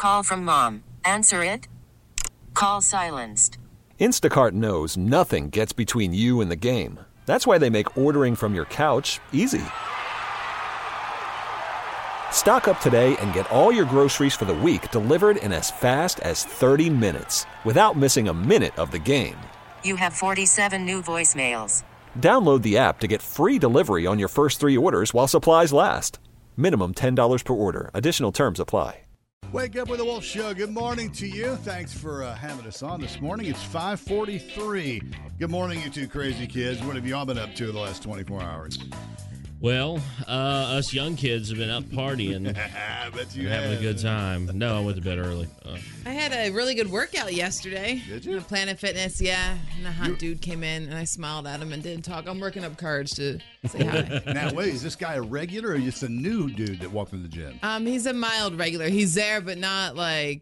Call from mom. Answer it. Call silenced. Instacart knows nothing gets between you and the game. That's why they make ordering from your couch easy. Stock up today and get all your groceries for the week delivered in as fast as 30 minutes without missing a minute of the game. You have 47 new voicemails. Download the app to get free delivery on your first 3 orders while supplies last. Minimum $10 per order. Additional terms apply. Wake up with the Wolf Show. Good morning to you. Thanks for having us on this morning. It's 5:43. Good morning, you two crazy kids. What have you all been up to the last 24 hours? Well, us young kids have been up partying. I bet you having a good time. No, I went to bed early. I had a really good workout yesterday. Did you? Planet Fitness, yeah. And a hot dude came in, and I smiled at him and didn't talk. I'm working up courage to say hi. Now, wait, is this guy a regular or just a new dude that walked in the gym? He's a mild regular. He's there, but not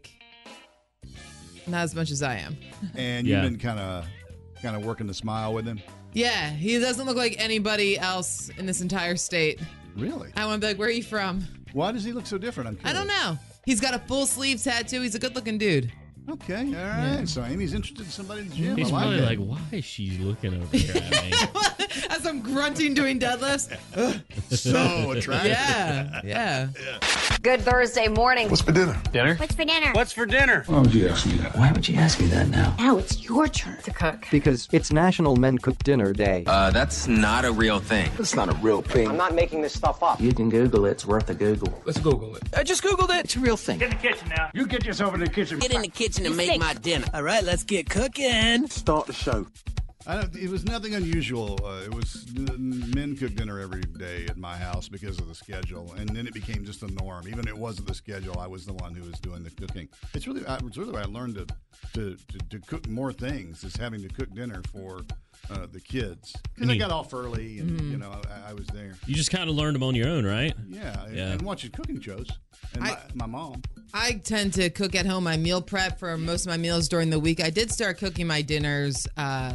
as much as I am. And you've been kind of working the smile with him? Yeah, he doesn't look like anybody else in this entire state. Really? I want to be like, where are you from? Why does he look so different? I'm curious. I don't know. He's got a full sleeve tattoo. He's a good-looking dude. Okay, all right. Yeah. So Amy's interested in somebody in the gym. He's I like probably that. like, why is she looking over here at me? As I'm grunting doing deadlifts. So attractive. Yeah. Good Thursday morning. What's for dinner? Dinner? What's for dinner? What's for dinner? Why would you ask me that? Why would you ask me that now? Now it's your turn to cook. Because it's National Men Cook Dinner Day. That's not a real thing. It's not a real thing. I'm not making this stuff up. You can Google it. It's worth a Google. Let's Google it. I just Googled it. It's a real thing. Get in the kitchen now. You get yourself in the kitchen. Get in the kitchen and make my dinner. All right, let's get cooking. Start the show. It was nothing unusual. It was men cook dinner every day at my house because of the schedule, and then it became just a norm. Even if it wasn't the schedule, I was the one who was doing the cooking. It's really where I learned to cook more things, is having to cook dinner for the kids. Because I got off early, and I was there. You just kind of learned them on your own, right? Yeah. And watching cooking shows. And my mom. I tend to cook at home. I meal prep for most of my meals during the week. I did start cooking my dinners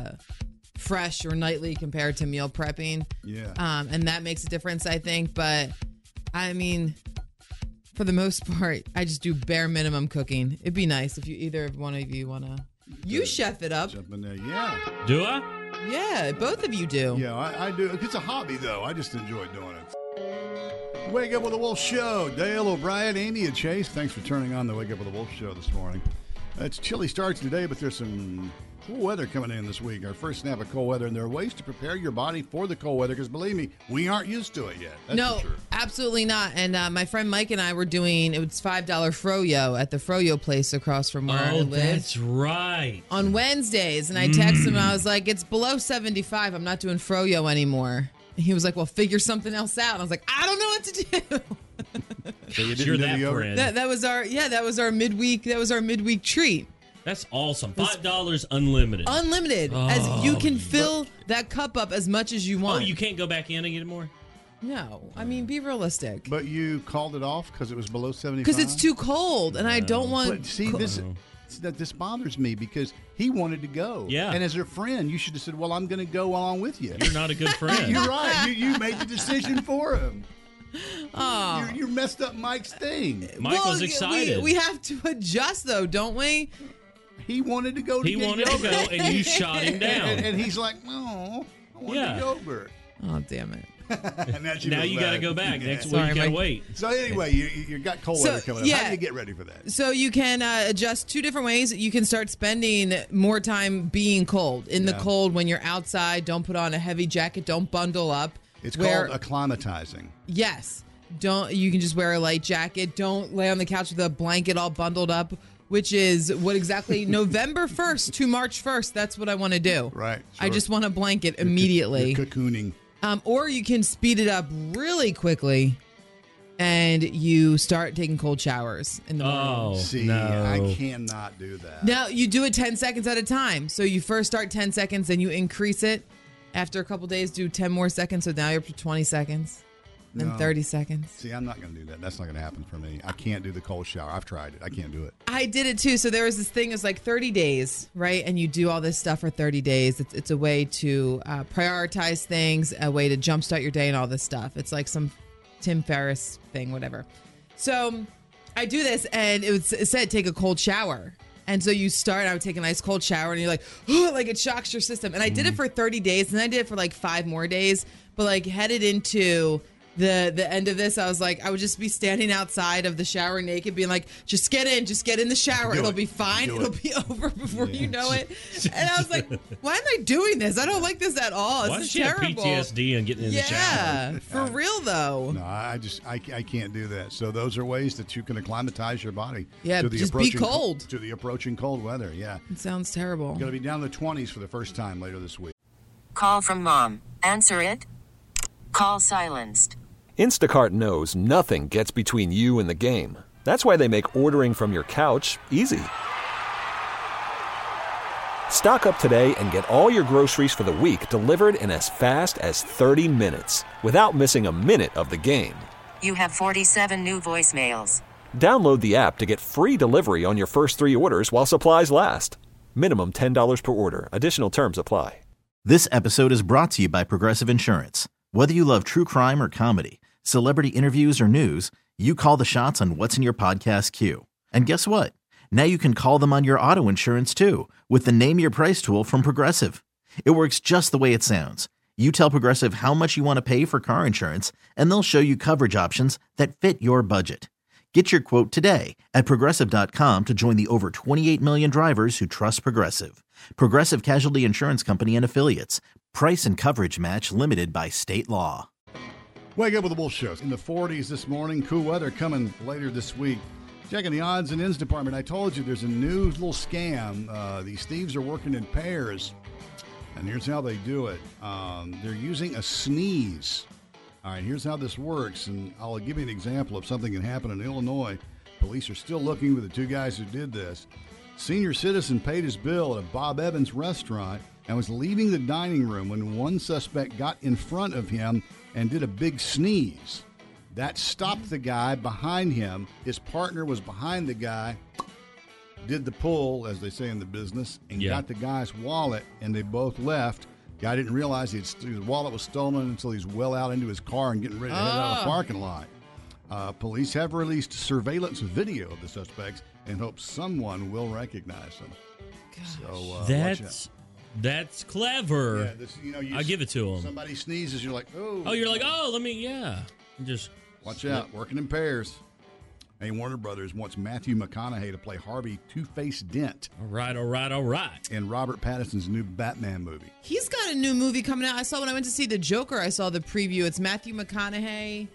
fresh or nightly compared to meal prepping. Yeah. And that makes a difference, I think. But, I mean, for the most part, I just do bare minimum cooking. It'd be nice if either one of you want to... You chef it up. Jump in there. Yeah. Do I? Yeah, both of you do. Yeah, I do. It's a hobby, though. I just enjoy doing it. Wake Up with the Wolf Show. Dale, O'Brien, Andy, and Chase. Thanks for turning on the Wake Up with the Wolf Show this morning. It's chilly starts today, but there's some cool weather coming in this week. Our first snap of cold weather, and there are ways to prepare your body for the cold weather, because believe me, we aren't used to it yet. That's no, for sure. Absolutely not. And my friend Mike and I were doing, it was $5 Froyo at the Froyo place across from where I live. That's right. On Wednesdays, and I texted him, I was like, it's below 75. I'm not doing Froyo anymore. And he was like, well, figure something else out. And I was like, I don't know what to do. So you You're didn't that do the friend. that was our midweek treat. That's awesome. $5 unlimited. Unlimited. As you can fill that cup up as much as you want. Oh, you can't go back in and get more? No. I mean, be realistic. But you called it off because it was below 75? Because it's too cold, and I don't want... But see, this bothers me because he wanted to go. Yeah. And as a friend, you should have said, well, I'm going to go along with you. You're not a good friend. You're right. You made the decision for him. Oh. You messed up Mike's thing. Mike was excited. We have to adjust, though, don't we? He wanted to go to He wanted to go, and you shot him down. And he's like, no, I want yogurt. Oh, damn it. Now you got to go back. Next week, you got to wait. So anyway, you got cold weather coming up. How do you get ready for that? So you can adjust two different ways. You can start spending more time being cold. In the cold, when you're outside, don't put on a heavy jacket. Don't bundle up. It's called acclimatizing. Yes. You can just wear a light jacket. Don't lay on the couch with a blanket all bundled up, which is what exactly November 1st to March 1st. That's what I want to do. Right. Sure. I just want a blanket immediately. You're cocooning. Or you can speed it up really quickly and you start taking cold showers in the morning. Oh, see, no. I cannot do that. Now, you do it 10 seconds at a time. So you first start 10 seconds, then you increase it. After a couple days, do 10 more seconds. So now you're up to 20 seconds. Then 30 seconds. See, I'm not going to do that. That's not going to happen for me. I can't do the cold shower. I've tried it. I can't do it. I did it too. So there was this thing, it's like 30 days, right? And you do all this stuff for 30 days. It's a way to prioritize things, a way to jumpstart your day and all this stuff. It's like some Tim Ferriss thing, whatever. So I do this, and it said take a cold shower. And so you start, I would take a nice cold shower, and you're like, oh, like it shocks your system. And I did it for 30 days, and I did it for like 5 more days. But like headed into the end of this, I was like, I would just be standing outside of the shower naked, being like, just get in the shower. It'll be fine. It'll be over before you know it. And I was like, why am I doing this? I don't like this at all. Why This is does she have terrible. PTSD and getting in the shower? Yeah, for real though. No, I can't do that. So those are ways that you can acclimatize your body. Yeah, to the just be approaching cold. To the approaching cold weather. Yeah, It sounds terrible. going to be down in the 20s for the first time later this week. Call from mom. Answer it. Call silenced. Instacart knows nothing gets between you and the game. That's why they make ordering from your couch easy. Stock up today and get all your groceries for the week delivered in as fast as 30 minutes without missing a minute of the game. You have 47 new voicemails. Download the app to get free delivery on your first 3 orders while supplies last. Minimum $10 per order. Additional terms apply. This episode is brought to you by Progressive Insurance. Whether you love true crime or comedy, celebrity interviews or news, you call the shots on what's in your podcast queue. And guess what? Now you can call them on your auto insurance too with the Name Your Price tool from Progressive. It works just the way it sounds. You tell Progressive how much you want to pay for car insurance, and they'll show you coverage options that fit your budget. Get your quote today at Progressive.com to join the over 28 million drivers who trust Progressive. Progressive Casualty Insurance Company and Affiliates. Price and coverage match limited by state law. Wake up with the Wolf Shows. In the 40s this morning, cool weather coming later this week. Checking the odds and ends department. I told you there's a new little scam. These thieves are working in pairs. And here's how they do it. They're using a sneeze. All right, here's how this works. And I'll give you an example of something that happened in Illinois. Police are still looking for the 2 guys who did this. Senior citizen paid his bill at a Bob Evans restaurant and was leaving the dining room when one suspect got in front of him and did a big sneeze. That stopped the guy behind him. His partner was behind the guy, did the pull, as they say in the business, and got the guy's wallet, and they both left. Guy didn't realize his wallet was stolen until he's well out into his car and getting ready to head out of the parking lot. Police have released surveillance video of the suspects and hope someone will recognize them. So that's clever. Yeah, I'll give it to him. Somebody sneezes, you're like, oh. Oh, you're like, oh, let me, just watch out, working in pairs. Hey, Warner Brothers wants Matthew McConaughey to play Harvey Two-Face Dent. All right. In Robert Pattinson's new Batman movie. He's got a new movie coming out. I saw when I went to see The Joker, I saw the preview. It's Matthew McConaughey.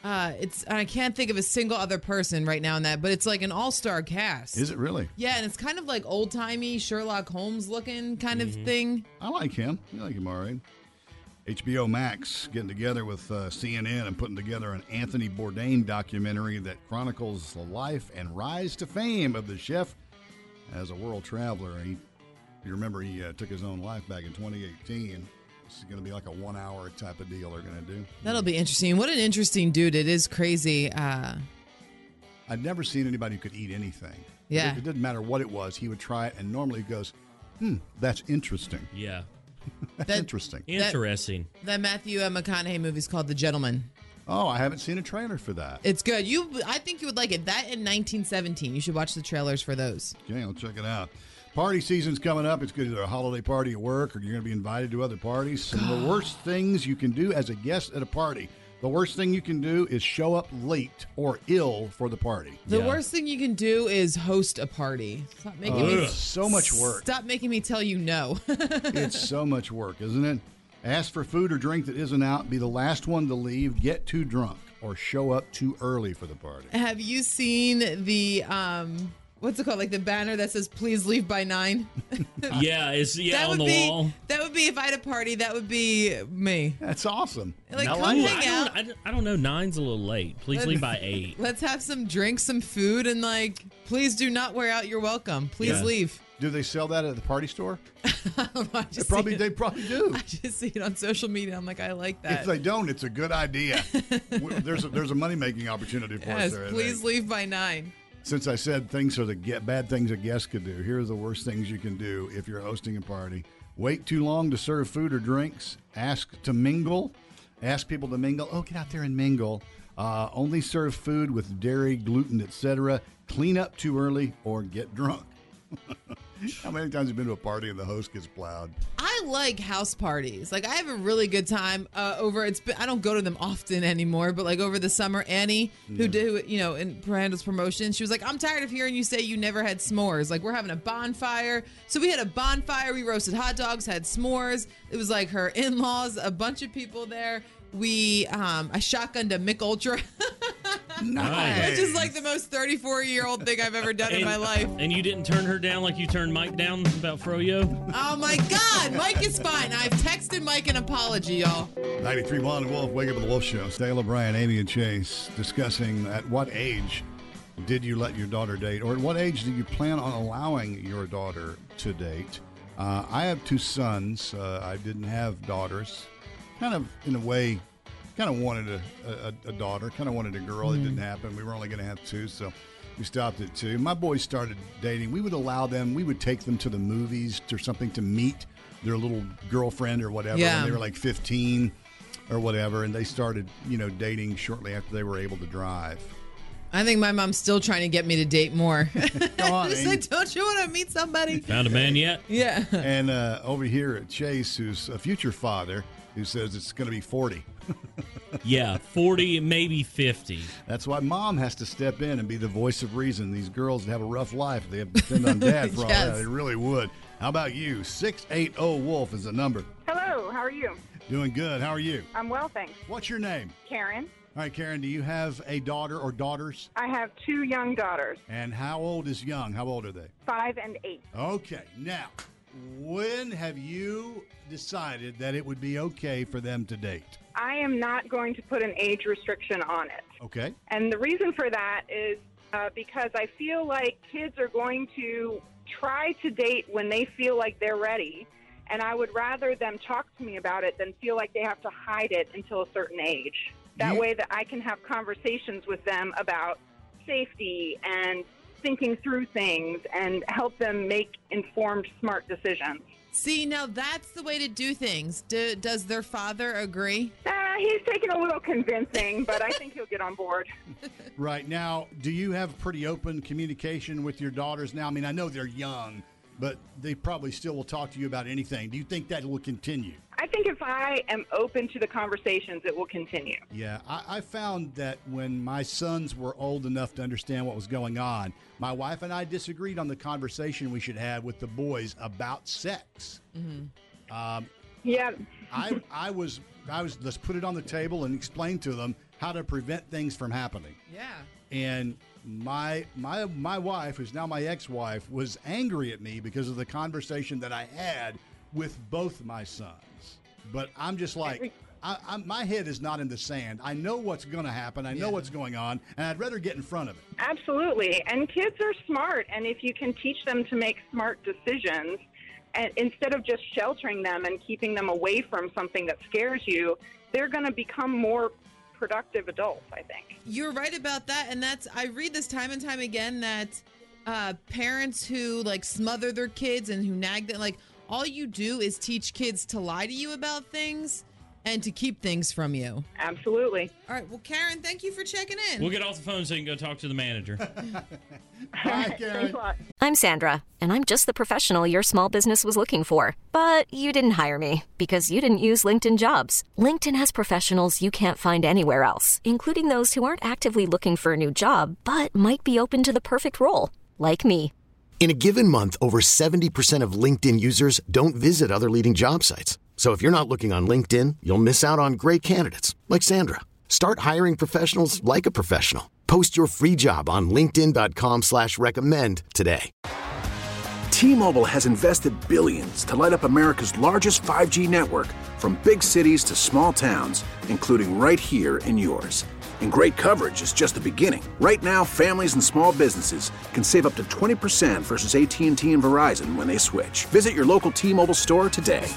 I can't think of a single other person right now in that, but it's like an all-star cast. Is it really? Yeah, and it's kind of like old-timey Sherlock Holmes looking kind of thing. I like him. I like him all right. HBO Max getting together with CNN and putting together an Anthony Bourdain documentary that chronicles the life and rise to fame of the chef as a world traveler. You remember he took his own life back in 2018. This is going to be like a 1-hour type of deal they're going to do. That'll be interesting. What an interesting dude. It is crazy. I'd never seen anybody who could eat anything. Yeah. It didn't matter what it was. He would try it, and normally he goes, that's interesting. Yeah. That's interesting. Interesting. That Matthew McConaughey movie is called The Gentleman. Oh, I haven't seen a trailer for that. It's good. I think you would like it. That in 1917. You should watch the trailers for those. Okay, I'll check it out. Party season's coming up. It's good. Either a holiday party at work or you're going to be invited to other parties. Some of the worst things you can do as a guest at a party. The worst thing you can do is show up late or ill for the party. The worst thing you can do is host a party. Stop making me so much work. Stop making me tell you no. It's so much work, isn't it? Ask for food or drink that isn't out. Be the last one to leave. Get too drunk or show up too early for the party. Have you seen the what's it called? Like the banner that says "Please leave by 9." Yeah, it's on the wall. That would be if I had a party. That would be me. That's awesome. Like, come hang out. I don't know. 9's a little late. Please leave by 8. Let's have some drinks, some food, and please do not wear out your welcome. Please leave. Do they sell that at the party store? They probably do. I just see it on social media. I'm like, I like that. If they don't, it's a good idea. There's a money-making opportunity for us there. Please leave by 9. Since I said things are bad things a guest could do, here are the worst things you can do if you're hosting a party. Wait too long to serve food or drinks. Ask to mingle. Ask people to mingle. Oh, get out there and mingle. Only serve food with dairy, gluten, etc. Clean up too early or get drunk. How many times have you been to a party and the host gets plowed? I like house parties. Like, I have a really good time I don't go to them often anymore, but like over the summer, Annie, who did, in Miranda's promotion, she was like, I'm tired of hearing you say you never had s'mores. Like, we're having a bonfire. So we had a bonfire. We roasted hot dogs, had s'mores. It was like her in-laws, a bunch of people there. I shotgunned a Mick Ultra. Nice. Which is like the most 34-year-old thing I've ever done in my life. And you didn't turn her down like you turned Mike down about Froyo? Oh my God, Mike is fine. I've texted Mike an apology, y'all. 93.1 The Wolf, Wake Up with the Wolf Show. Dale O'Brien, Amy and Chase discussing at what age did you let your daughter date, or at what age do you plan on allowing your daughter to date? I have 2 sons. I didn't have daughters. Kind of, in a way, kind of wanted a daughter, kind of wanted a girl. It didn't happen. We were only going to have 2, so we stopped at 2. My boys started dating. We would allow them, we would take them to the movies or something to meet their little girlfriend or whatever when they were like 15 or whatever, and they started, dating shortly after they were able to drive. I think my mom's still trying to get me to date more. Come on, She's like, don't you want to meet somebody? Found a man yet? Yeah. And over here at Chase, who's a future father, who says it's going to be 40. Yeah, 40, maybe 50. That's why mom has to step in and be the voice of reason. These girls have a rough life. They have to depend on dad for all that. They really would. How about you? 680-WOLF is the number. Hello, how are you? Doing good. How are you? I'm well, thanks. What's your name? Karen. All right, Karen, do you have a daughter or daughters? I have 2 young daughters. And how old is young? How old are they? 5 and 8. Okay, now, when have you decided that it would be okay for them to date? I am not going to put an age restriction on it. Okay. And the reason for that is because I feel like kids are going to try to date when they feel like they're ready, and I would rather them talk to me about it than feel like they have to hide it until a certain age. That way that I can have conversations with them about safety and thinking through things and help them make informed, smart decisions. See, now that's the way to do things. Does their father agree? He's taking a little convincing, but I think he'll get on board. Right. Now, do you have pretty open communication with your daughters now? I mean, I know they're young, but they probably still will talk to you about anything. Do you think that will continue? I think if I am open to the conversations, it will continue. Yeah, I found that when my sons were old enough to understand what was going on, my wife and I disagreed on the conversation we should have with the boys about sex. Mm-hmm. Yeah. I was let's put it on the table and explain to them how to prevent things from happening. Yeah. And my wife, who's now my ex-wife, was angry at me because of the conversation that I had with both my sons. But I'm just like, my head is not in the sand. I know what's going to happen. I know what's going on, and I'd rather get in front of it. Absolutely. And kids are smart, and if you can teach them to make smart decisions, and instead of just sheltering them and keeping them away from something that scares you, they're going to become more productive adults, I think. You're right about that, and I read this time and time again that parents who like smother their kids and who nag them, like, all you do is teach kids to lie to you about things and to keep things from you. Absolutely. All right. Well, Karen, thank you for checking in. We'll get off the phone so you can go talk to the manager. Bye, Karen. I'm Sandra, and I'm just the professional your small business was looking for. But you didn't hire me because you didn't use LinkedIn Jobs. LinkedIn has professionals you can't find anywhere else, including those who aren't actively looking for a new job, but might be open to the perfect role, like me. In a given month, over 70% of LinkedIn users don't visit other leading job sites. So if you're not looking on LinkedIn, you'll miss out on great candidates like Sandra. Start hiring professionals like a professional. Post your free job on linkedin.com/recommend today. T-Mobile has invested billions to light up America's largest 5G network, from big cities to small towns, including right here in yours. And great coverage is just the beginning. Right now, families and small businesses can save up to 20% versus AT&T and Verizon when they switch. Visit your local T-Mobile store today.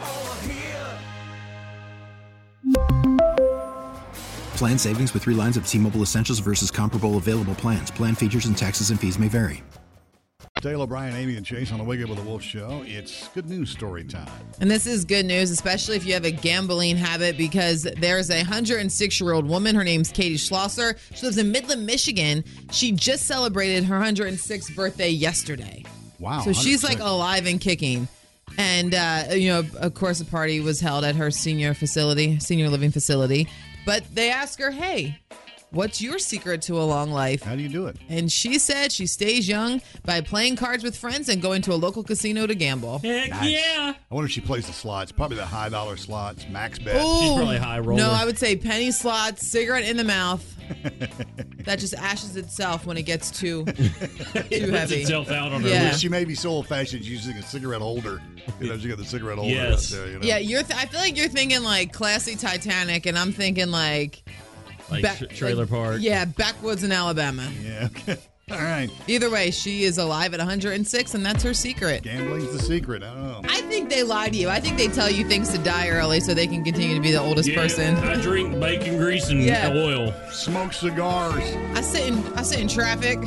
Plan savings with 3 lines of T-Mobile Essentials versus comparable available plans. Plan features and taxes and fees may vary. Dale O'Brien, Amy, and Chase on the Wake Up with the Wolf show. It's good news story time. And this is good news, especially if you have a gambling habit, because there's a 106-year-old woman. Her name's Katie Schlosser. She lives in Midland, Michigan. She just celebrated her 106th birthday yesterday. Wow. So she's 106. like alive and kicking. And, of course, a party was held at her senior living facility. But they asked her, hey, what's your secret to a long life? How do you do it? And she said she stays young by playing cards with friends and going to a local casino to gamble. Heck yeah. I wonder if she plays the slots. Probably the high dollar slots, max bet. Ooh, She's probably a high roller. No, I would say penny slots, cigarette in the mouth. That just ashes itself when it gets too It lets heavy. itself out on her Yeah. list. She may be so old fashioned she's using a cigarette holder. You know, she got the cigarette holder Yes. out there. You know? Yeah, I feel like you're thinking like classy Titanic, and I'm thinking like Trailer park. Yeah, backwoods in Alabama. Yeah. Okay. All right. Either way, she is alive at 106, and that's her secret. Gambling's the secret. I don't know. I think they lie to you. I think they tell you things to die early so they can continue to be the oldest person. I drink bacon grease and Yeah. oil. Smoke cigars. I sit in traffic.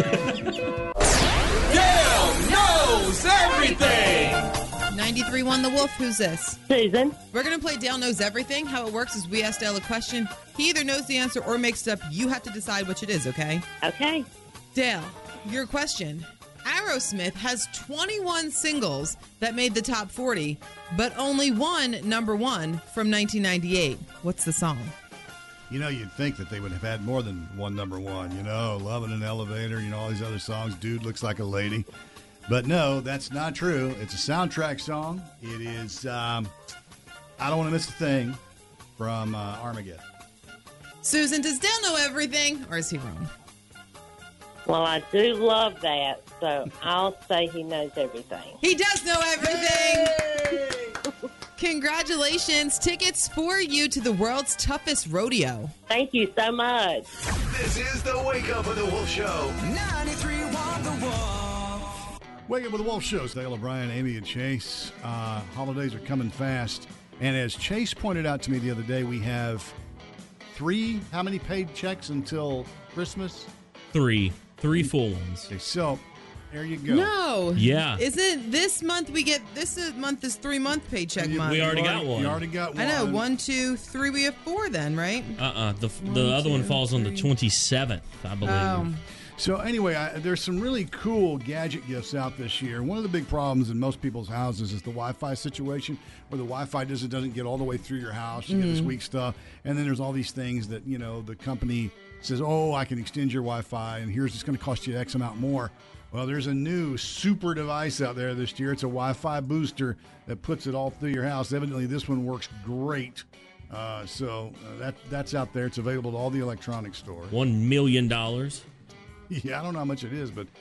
Dale knows everything. 93.1 The Wolf. Who's this? Susan. We're going to play Dale Knows Everything. How it works is we ask Dale a question. He either knows the answer or makes it up. You have to decide which it is, okay? Okay. Dale, your question. Aerosmith has 21 singles that made the top 40, but only one number one from 1998. What's the song? You know, you'd think that they would have had more than one number one. You know, Love in an Elevator, you know, all these other songs. Dude Looks Like a Lady. But no, that's not true. It's a soundtrack song. It is I Don't Want to Miss a Thing from Armageddon. Susan, does Dale know everything, or is he wrong? Well, I do love that, so I'll say he knows everything. He does know everything. Congratulations. Tickets for you to the world's toughest rodeo. Thank you so much. This is the Wake Up with the Wolf Show. 93.1 The Wolf. Wake Up with the Wolf Show. Dale O'Brien, Amy, and Chase. Holidays are coming fast. And as Chase pointed out to me the other day, we have how many paid checks until Christmas? Three full ones. Okay, so there you go. No. Yeah. Isn't this month this month is 3-month paycheck month? We already got one. You already got one. I know. 1, 2, 3. We have 4 then, right? The other one falls on the 27th, I believe. Oh. So anyway, there's some really cool gadget gifts out this year. One of the big problems in most people's houses is the Wi-Fi situation, where the Wi-Fi doesn't get all the way through your house. You get this weak stuff, and then there's all these things that the company says, "Oh, I can extend your Wi-Fi, and here's it's going to cost you X amount more." Well, there's a new super device out there this year. It's a Wi-Fi booster that puts it all through your house. Evidently, this one works great. So that's out there. It's available to all the electronics stores. $1 million. Yeah, I don't know how much it is, but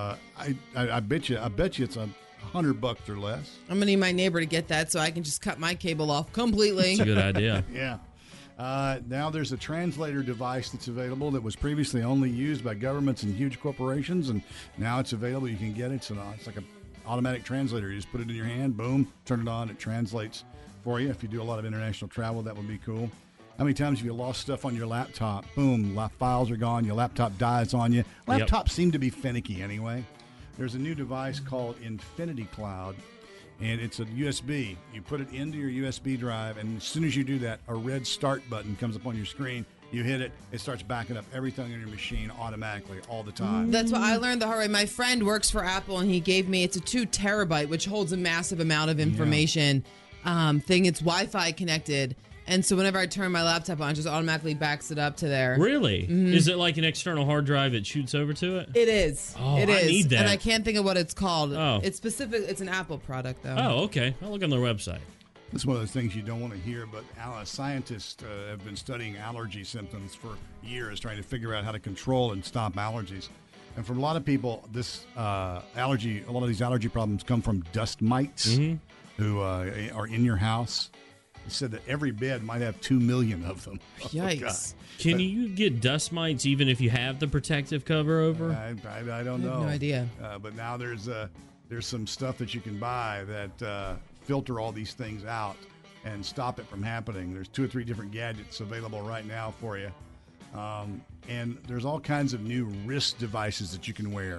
I bet you it's $100 or less. I'm gonna need my neighbor to get that so I can just cut my cable off completely. That's a good idea. Yeah. Now there's a translator device that's available that was previously only used by governments and huge corporations, and now it's available. You can get it. It's like an automatic translator. You just put it in your hand, boom, turn it on, it translates for you. If you do a lot of international travel, that would be cool. How many times have you lost stuff on your laptop? Boom, files are gone, your laptop dies on you. Laptops seem to be finicky anyway. There's a new device called Infinity Cloud, and it's a USB. You put it into your USB drive, and as soon as you do that, a red start button comes up on your screen. You hit it, it starts backing up everything on your machine automatically all the time. That's what I learned the hard way. My friend works for Apple, and he gave me, it's a 2 terabyte, which holds a massive amount of information thing. It's Wi-Fi connected. And so whenever I turn my laptop on, it just automatically backs it up to there. Really? Mm-hmm. Is it like an external hard drive that shoots over to it? It is. Oh, it is. I need that. And I can't think of what it's called. Oh. It's specific. It's an Apple product, though. Oh, okay. I'll look on their website. This is one of those things you don't want to hear, but scientists have been studying allergy symptoms for years, trying to figure out how to control and stop allergies. And for a lot of people, a lot of these allergy problems come from dust mites who are in your house. It said that every bed might have 2 million of them. Yikes. Can you get dust mites even if you have the protective cover over? I don't know. I have no idea. But now there's some stuff that you can buy that filter all these things out and stop it from happening. There's 2 or 3 different gadgets available right now for you. And there's all kinds of new wrist devices that you can wear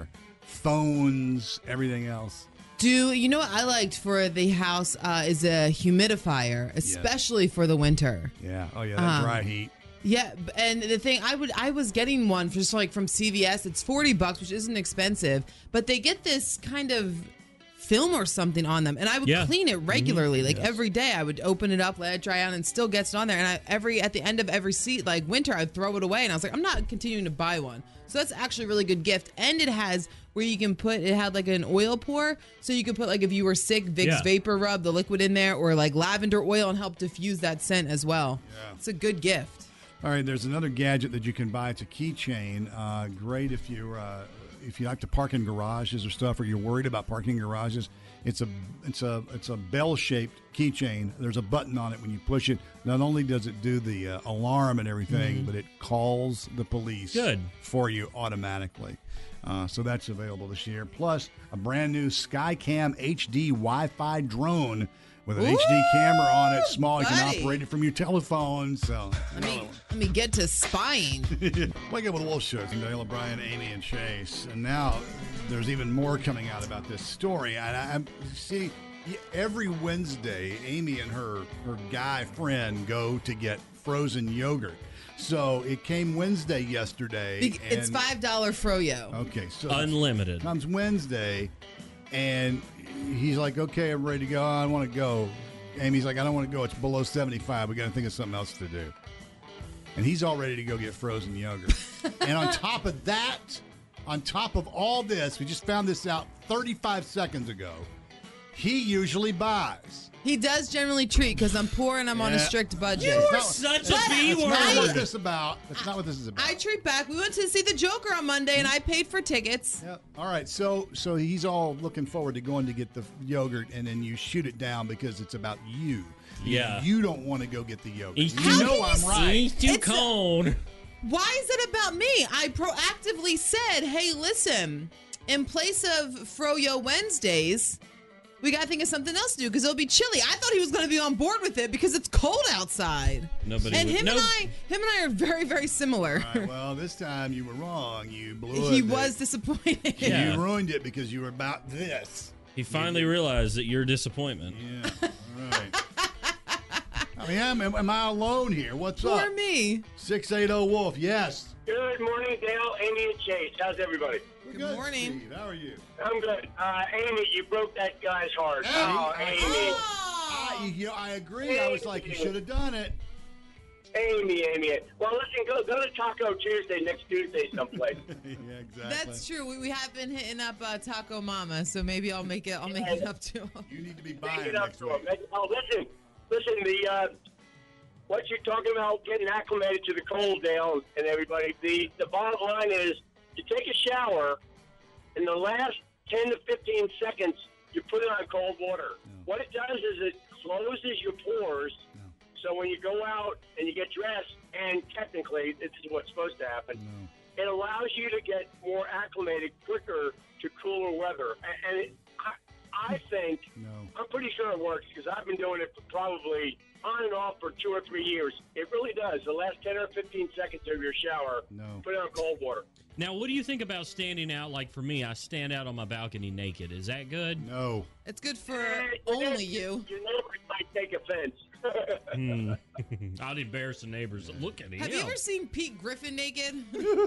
phones, everything else. You know what I liked for the house is a humidifier, especially for the winter. Yeah. Oh yeah, that dry heat. Yeah, and the thing I was getting one just like from CVS. It's $40, which isn't expensive, but they get this kind of film or something on them, and I would clean it regularly, every day. I would open it up, let it dry out, and still gets it on there. And at the end of every winter, I'd throw it away, and I was like, I'm not continuing to buy one. So that's actually a really good gift, and it has where you can it had like an oil pour, so you could put like if you were sick, Vicks Vapor Rub, the liquid in there, or like lavender oil, and help diffuse that scent as well. Yeah. It's a good gift. All right, there's another gadget that you can buy. It's a keychain. Great if you like to park in garages or stuff, or you're worried about parking in garages. It's a bell-shaped keychain. There's a button on it. When you push it, not only does it do the alarm and everything, but it calls the police for you automatically. So that's available this year. Plus, a brand new Skycam HD Wi-Fi drone with an HD camera on it, small. You can operate it from your telephone. So let me get to spying. Wake up with the Wolf Show. Dale O'Brien, Amy, and Chase. And now there's even more coming out about this story. And I see every Wednesday, Amy and her guy friend go to get frozen yogurt. So it came Wednesday yesterday. It's $5 Froyo. Okay, so unlimited. Comes Wednesday, and he's like, okay, I'm ready to go. I want to go. Amy's like, I don't want to go. It's below 75. We got to think of something else to do. And he's all ready to go get frozen yogurt. And on top of that, on top of all this, we just found this out 35 seconds ago. He usually buys. He does generally treat because I'm poor and I'm on a strict budget. You are such a B word. That's not what this is about. That's not what this is about. I treat back. We went to see the Joker on Monday and I paid for tickets. Yep. All right. So he's all looking forward to going to get the yogurt, and then you shoot it down because it's about you. Yeah. You don't want to go get the yogurt. You know I'm right. He's too cold. Why is it about me? I proactively said, hey, listen, in place of Froyo Wednesdays, we got to think of something else to do because it'll be chilly. I thought he was going to be on board with it because it's cold outside. Him and I are very, very similar. All right, well, this time you were wrong. You blew it. He was disappointed. Yeah. You ruined it because you were about this. He finally realized that you're a disappointment. Yeah. All right. I mean, am I alone here? What's up? Poor me. 680 Wolf, yes. Good morning, Dale, Amy, and Chase. How's everybody? Good morning. Steve, how are you? I'm good. Amy, you broke that guy's heart. Amy. I agree. I was like, you should have done it. Amy. Well, listen, go to Taco Tuesday next Tuesday someplace. Yeah, exactly. That's true. We have been hitting up Taco Mama, so maybe I'll make it up to him. You need to be buying it up next to week. him. Oh, listen. What you're talking about getting acclimated to the cold, Dale, and everybody. The bottom line is, you take a shower, in the last 10 to 15 seconds, you put it on cold water. No. What it does is it closes your pores, so when you go out and you get dressed, and technically this is what's supposed to happen, it allows you to get more acclimated quicker to cooler weather. And I think, I'm pretty sure it works because I've been doing it for probably on and off for 2 or 3 years. It really does. The last 10 or 15 seconds of your shower, put it on cold water. Now, what do you think about standing out? Like for me, I stand out on my balcony naked. Is that good? No. It's good for only you. Your neighbors might take offense. I'd embarrass the neighbors. Look at him. Have you ever seen Pete Griffin naked?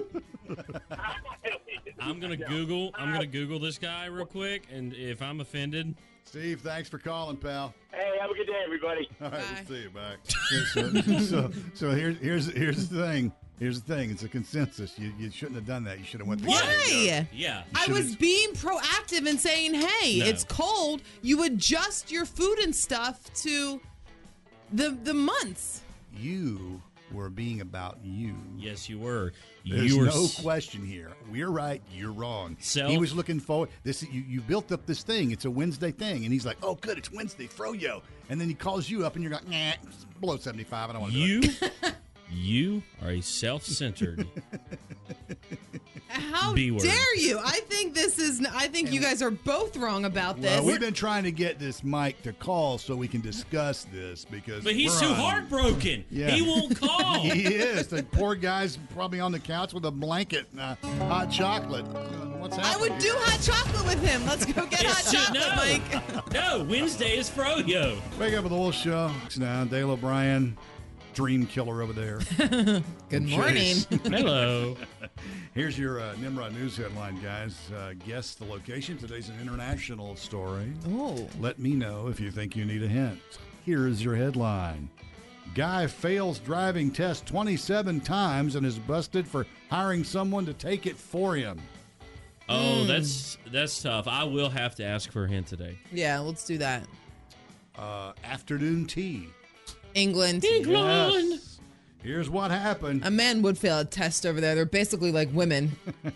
I'm gonna Google this guy real quick, and if I'm offended, Steve, thanks for calling, pal. Hey, have a good day, everybody. All right, we'll see you back. So here's the thing. Here's the thing. It's a consensus. You shouldn't have done that. You should have went. Why? Yeah. I was being proactive and saying, "Hey, it's cold. You adjust your food and stuff to the months." You were being about you. Yes, you were. There's no question here. We're right. You're wrong. He was looking forward. You built up this thing. It's a Wednesday thing, and he's like, "Oh, good, it's Wednesday, Froyo." And then he calls you up, and you're like, "Nah, it's below 75. I don't want to do it." You are a self-centered How B-word. dare you? I think this is I think you guys are both wrong about this. Well, we've been trying to get this Mike to call so we can discuss this because. But he's too heartbroken. Yeah. He won't call. He is. The poor guy's probably on the couch with a blanket and hot chocolate. What's happening? I would do hot chocolate with him. Let's go get hot chocolate, Mike. No, Wednesday is Froyo. Wake up with the Wolf Show. Now, Dale O'Brien, dream killer over there. Good morning. Hello. Here's your Nimrod News headline, guys. Guess the location. Today's an international story. Oh. Let me know if you think you need a hint. Here's your headline. Guy fails driving test 27 times and is busted for hiring someone to take it for him. Oh, that's tough. I will have to ask for a hint today. Yeah, let's do that. Afternoon tea. England. Yes. Here's what happened. A man would fail a test over there. They're basically like women.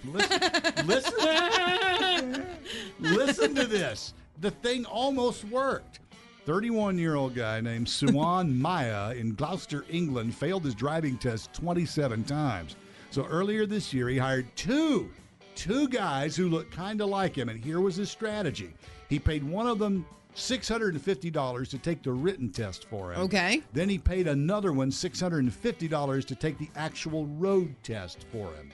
Listen to this. The thing almost worked. 31-year-old guy named Suwan Maya in Gloucester, England, failed his driving test 27 times. So earlier this year, he hired two guys who looked kind of like him, and here was his strategy. He paid one of them $650 to take the written test for him. Okay. Then he paid another one $650 to take the actual road test for him.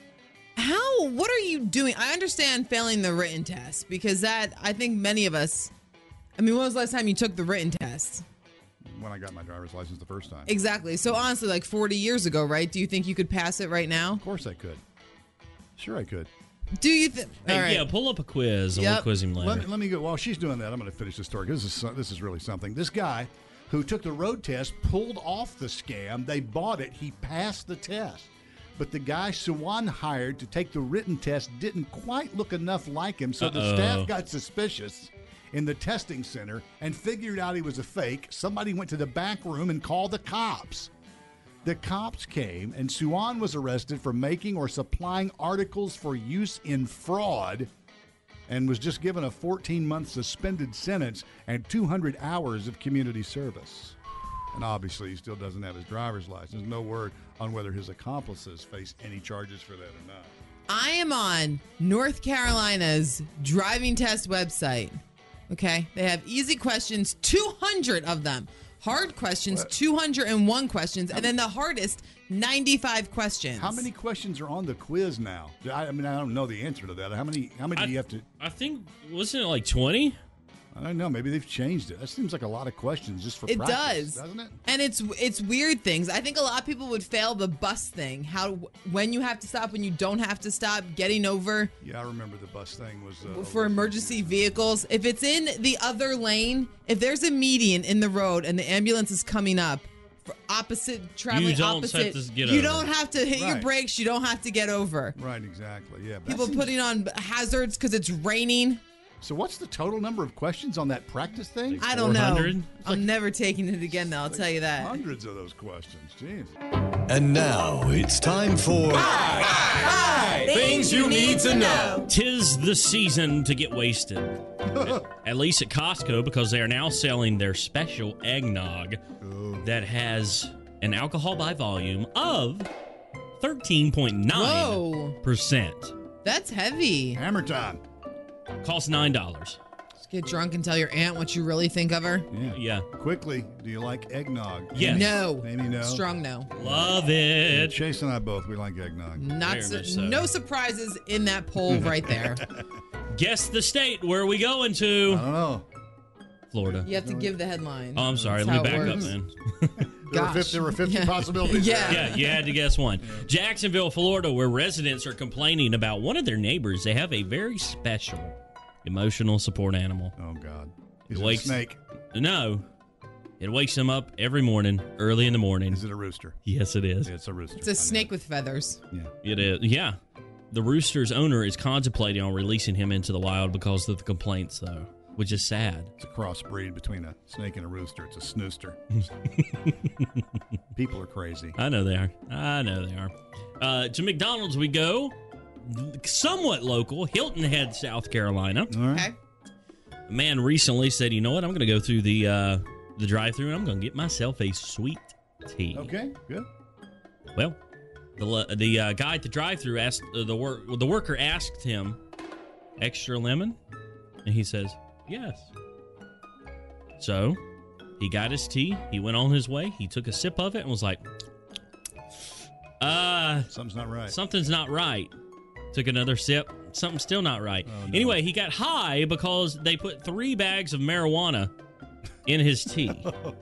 What are you doing? I understand failing the written test because that, I think many of us, when was the last time you took the written test? When I got my driver's license the first time. Exactly. So honestly, like 40 years ago, right? Do you think you could pass it right now? Of course I could. Sure I could. Do you think? Hey, yeah, pull up a quiz and we'll quiz him later. Let me go. While she's doing that, I'm going to finish the story because this is really something. This guy who took the road test pulled off the scam. They bought it. He passed the test. But the guy Suwan hired to take the written test didn't quite look enough like him, so the staff got suspicious in the testing center and figured out he was a fake. Somebody went to the back room and called the cops. The cops came, and Suwan was arrested for making or supplying articles for use in fraud and was just given a 14-month suspended sentence and 200 hours of community service. And obviously, he still doesn't have his driver's license. No word on whether his accomplices face any charges for that or not. I am on North Carolina's driving test website. Okay? They have easy questions, 200 of them. Hard questions, 201 questions, and then the hardest, 95 questions. How many questions are on the quiz now? I don't know the answer to that. How many do you have to? I think, wasn't it like 20? I don't know. Maybe they've changed it. That seems like a lot of questions just for practice. Doesn't it? And it's weird things. I think a lot of people would fail the bus thing. When you have to stop, when you don't have to stop, getting over. Yeah, I remember the bus thing was for emergency vehicles. If it's in the other lane, if there's a median in the road and the ambulance is coming up, for traveling opposite, you don't have to hit your brakes. You don't have to get over. Right, exactly. Yeah. People putting on hazards because it's raining. So what's the total number of questions on that practice thing? I don't know. I'm never taking it again, though. I'll tell you that. Hundreds of those questions. Jeez. And now it's time for Things You Need to Know. 'Tis the season to get wasted. At least at Costco, because they are now selling their special eggnog that has an alcohol by volume of 13.9%. That's heavy. Hammer time. Costs $9. Just get drunk and tell your aunt what you really think of her. Yeah. Quickly, do you like eggnog? Yes. No. Maybe no. Strong no. Love it. Yeah, Chase and I both, we like eggnog. No surprises in that poll right there. Guess the state. Where are we going to? I don't know. Florida. You have to give the headline. Oh, I'm sorry. Let me back up, man. There were 50 possibilities. Yeah, you had to guess one. Jacksonville, Florida, where residents are complaining about one of their neighbors. They have a very special emotional support animal. Oh, God. Is it a snake? No. It wakes them up every morning, early in the morning. Is it a rooster? Yes, it is. It's a rooster. It's a snake with feathers. Yeah. It is. Yeah. The rooster's owner is contemplating on releasing him into the wild because of the complaints, though, which is sad. It's a crossbreed between a snake and a rooster. It's a snooster. People are crazy. I know they are. To McDonald's we go. Somewhat local, Hilton Head, South Carolina. All right. Okay. A man recently said, you know what, I'm going to go through the drive-thru and I'm going to get myself a sweet tea. Okay, good. Well, the guy at the drive-thru asked the worker asked him, extra lemon? And he says, yes. So he got his tea. He went on his way. He took a sip of it and was like, something's not right. Something's not right. Took another sip. Something's still not right. Oh, no. Anyway, he got high because they put 3 bags of marijuana in his tea.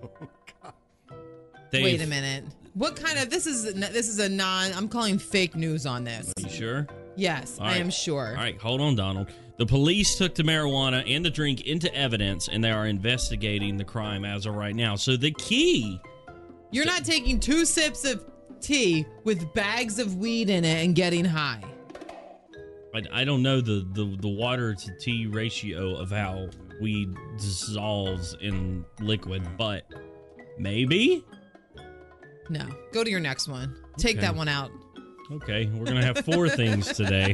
Wait a minute. What kind of, this is a I'm calling fake news on this. Are you sure? Yes, I am sure. All right, hold on, Donald. The police took the marijuana and the drink into evidence, and they are investigating the crime as of right now. So the key... You're not taking 2 sips of tea with bags of weed in it and getting high. I don't know the water to tea ratio of how weed dissolves in liquid, but maybe? No. Go to your next one. Take Okay. that one out. Okay, we're going to have 4 things today.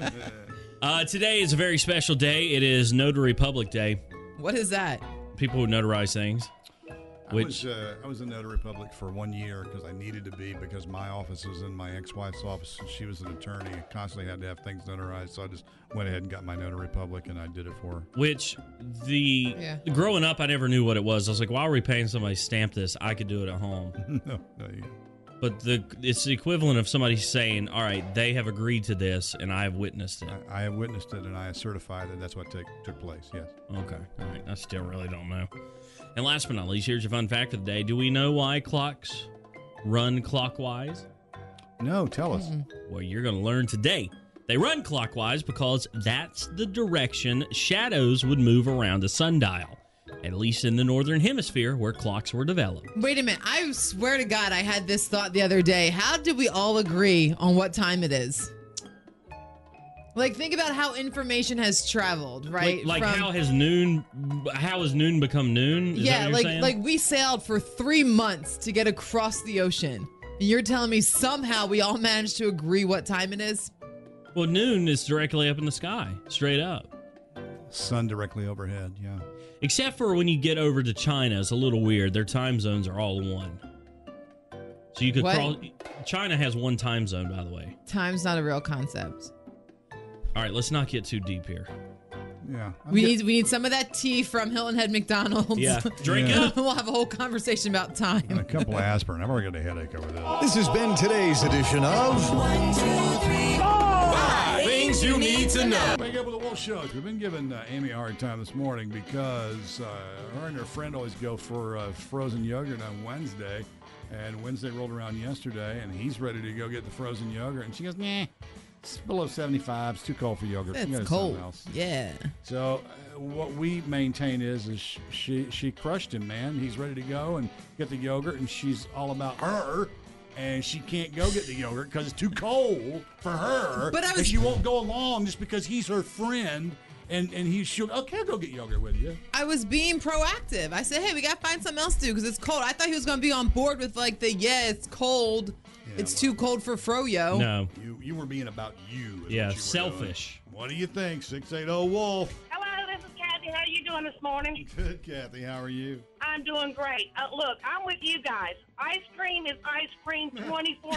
Today is a very special day. It is Notary Public Day. What is that? People who notarize things. I was in Notary Public for 1 year because I needed to be, because my office was in my ex-wife's office and she was an attorney and constantly had to have things notarized. So I just went ahead and got my Notary Public and I did it for her. Which growing up, I never knew what it was. I was like, why are we paying somebody to stamp this? I could do it at home. No. But it's the equivalent of somebody saying, all right, they have agreed to this and I have witnessed it. I have witnessed it and I certify that that's what took place, yes. Okay, all right. I still really don't know. And last but not least, here's your fun fact of the day. Do we know why clocks run clockwise? No, tell us. Well, you're going to learn today. They run clockwise because that's the direction shadows would move around a sundial, at least in the northern hemisphere where clocks were developed. Wait a minute. I swear to God, I had this thought the other day. How did we all agree on what time it is? Like, think about how information has traveled, right? Like how has noon become noon? Is that what you're saying? like we sailed for 3 months to get across the ocean. And you're telling me somehow we all managed to agree what time it is? Well, noon is directly up in the sky, straight up. Sun directly overhead, yeah. Except for when you get over to China, it's a little weird. Their time zones are all one. So you could cross. China has one time zone, by the way. Time's not a real concept. All right, let's not get too deep here. Yeah. We need some of that tea from Hilton Head McDonald's. Yeah, drink up. We'll have a whole conversation about time. And a couple of aspirin. I've already got a headache over this. This has been today's edition of 1, 2, 3, 4 Things You Need to Know. Wake up with the Wolf Show. We've been giving Amy a hard time this morning because her and her friend always go for frozen yogurt on Wednesday. And Wednesday rolled around yesterday, and he's ready to go get the frozen yogurt. And she goes, nah. It's below 75. It's too cold for yogurt. It's cold. Yeah. So what we maintain is she crushed him, man. He's ready to go and get the yogurt, and she's all about her, and she can't go get the yogurt because it's too cold for her. And she won't go along just because he's her friend, and she'll, okay, I'll go get yogurt with you. I was being proactive. I said, hey, we got to find something else to do because it's cold. I thought he was going to be on board with it's cold. It's too cold for Froyo. No. You were being about you. Yeah, selfish. Doing. What do you think, 680 Wolf? Hello, this is Kathy. How are you doing this morning? Good, Kathy. How are you? I'm doing great. Look, I'm with you guys. Ice cream is ice cream 24/7,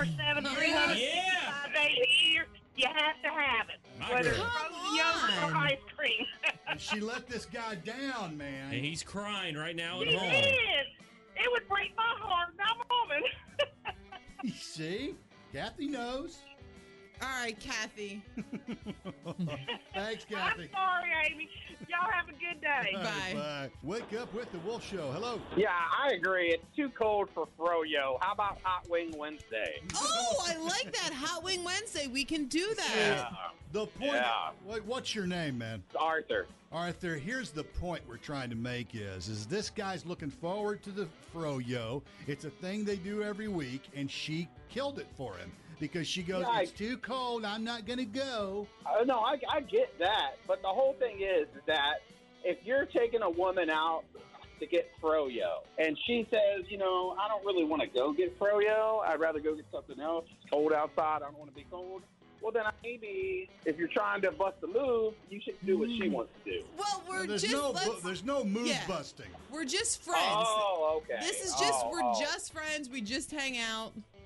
365 days a year. You have to have it, whether it's frozen yogurt or ice cream. And she let this guy down, man. And he's crying right now at He home. did. It would break my heart. Now, moment. You see? Kathy knows. All right, Kathy. Thanks, Kathy. I'm sorry, Amy. Y'all have a good day. Bye. Wake up with the Wolf Show. Hello. Yeah, I agree. It's too cold for Froyo. How about Hot Wing Wednesday? Oh, I like that. Hot Wing Wednesday. We can do that. Yeah. The point. What's your name, man? Arthur. Arthur, here's the point we're trying to make is this guy's looking forward to the Froyo. It's a thing they do every week, and she killed it for him because she goes, it's too cold, I'm not going to go. No, I get that. But the whole thing is that if you're taking a woman out to get Froyo, and she says, I don't really want to go get Froyo. I'd rather go get something else. It's cold outside. I don't want to be cold. Well, then maybe if you're trying to bust a move, you should do what she wants to do. Well, there's no move busting. We're just friends. Oh, okay. This is just we're just friends. We just hang out.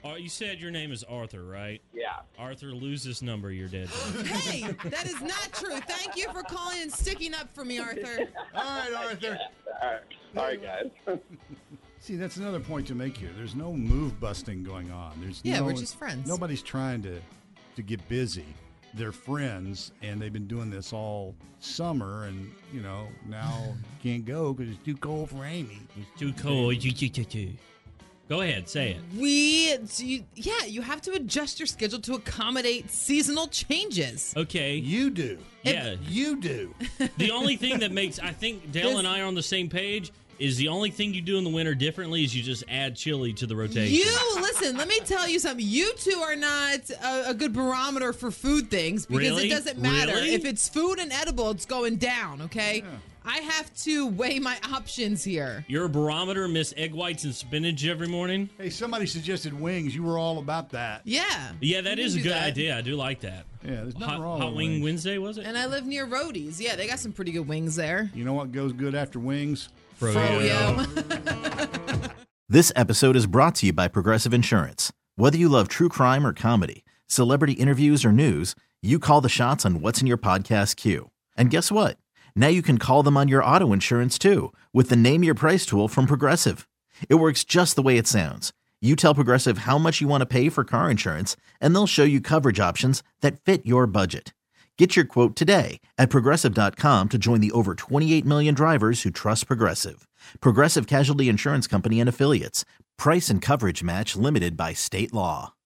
You said your name is Arthur, right? Yeah. Arthur, lose this number. You're dead. Hey, that is not true. Thank you for calling and sticking up for me, Arthur. All right, Arthur. All right, guys. See, that's another point to make here. There's no move busting going on. We're just friends. Nobody's trying to get busy. They're friends, and they've been doing this all summer, and, now can't go because it's too cold for Amy. It's too cold. Go ahead, say it. You have to adjust your schedule to accommodate seasonal changes. Okay. You do. Yeah. You do. The only thing that makes, I think Dale and I are on the same page, is the only thing you do in the winter differently is you just add chili to the rotation. Listen, let me tell you something. You two are not a good barometer for food things because Really? it doesn't matter. Really? If it's food and edible, it's going down, okay? Yeah. I have to weigh my options here. You're a barometer, miss egg whites and spinach every morning? Hey, somebody suggested wings. You were all about that. Yeah. Yeah, that is a good idea. I do like that. Yeah, there's nothing wrong Hot with Wing wings. Wednesday, was it? And I live near Roadies. Yeah, they got some pretty good wings there. You know what goes good after wings? Froyo. This episode is brought to you by Progressive Insurance. Whether you love true crime or comedy, celebrity interviews or news, you call the shots on what's in your podcast queue. And guess what? Now you can call them on your auto insurance too with the Name Your Price tool from Progressive. It works just the way it sounds. You tell Progressive how much you want to pay for car insurance, and they'll show you coverage options that fit your budget. Get your quote today at Progressive.com to join the over 28 million drivers who trust Progressive. Progressive Casualty Insurance Company and Affiliates. Price and coverage match limited by state law.